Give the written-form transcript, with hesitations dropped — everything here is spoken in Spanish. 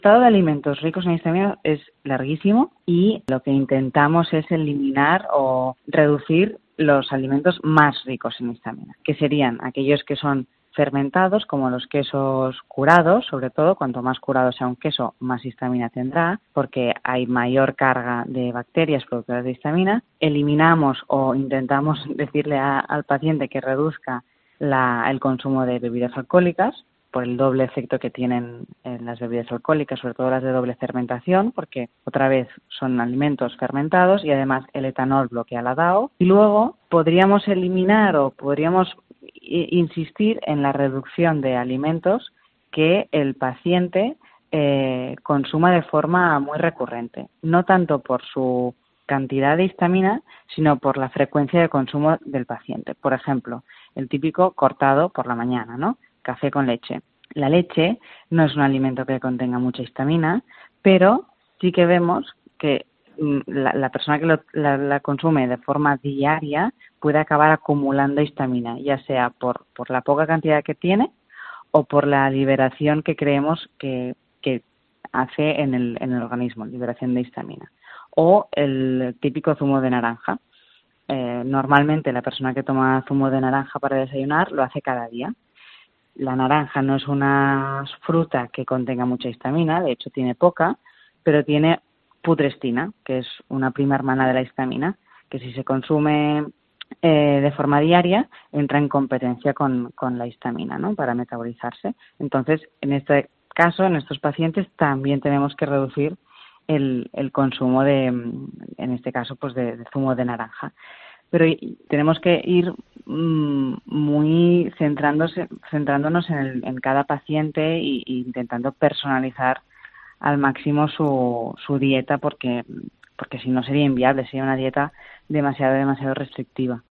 listado de alimentos ricos en histamina es larguísimo y lo que intentamos es eliminar o reducir los alimentos más ricos en histamina, que serían aquellos que son fermentados, como los quesos curados, sobre todo, cuanto más curado sea un queso, más histamina tendrá, porque hay mayor carga de bacterias productoras de histamina. Eliminamos o intentamos decirle al paciente que reduzca el consumo de bebidas alcohólicas, por el doble efecto que tienen las bebidas alcohólicas, sobre todo las de doble fermentación, porque otra vez son alimentos fermentados y además el etanol bloquea la DAO. Y luego podríamos eliminar o podríamos insistir en la reducción de alimentos que el paciente consuma de forma muy recurrente, no tanto por su cantidad de histamina, sino por la frecuencia de consumo del paciente. Por ejemplo, el típico cortado por la mañana, ¿no? Café con leche. La leche no es un alimento que contenga mucha histamina, pero sí que vemos que la persona que la consume de forma diaria puede acabar acumulando histamina, ya sea por la poca cantidad que tiene o por la liberación que creemos que hace en el organismo, liberación de histamina. O el típico zumo de naranja. Normalmente la persona que toma zumo de naranja para desayunar lo hace cada día. La naranja no es una fruta que contenga mucha histamina, de hecho tiene poca, pero tiene putrestina, que es una prima hermana de la histamina, que si se consume de forma diaria entra en competencia con la histamina, ¿no? Para metabolizarse. Entonces, en este caso, en estos pacientes también tenemos que reducir el consumo en este caso, pues de zumo de naranja. Pero tenemos que ir muy centrándonos en cada paciente e intentando personalizar al máximo su dieta, porque si no sería inviable, sería una dieta demasiado restrictiva.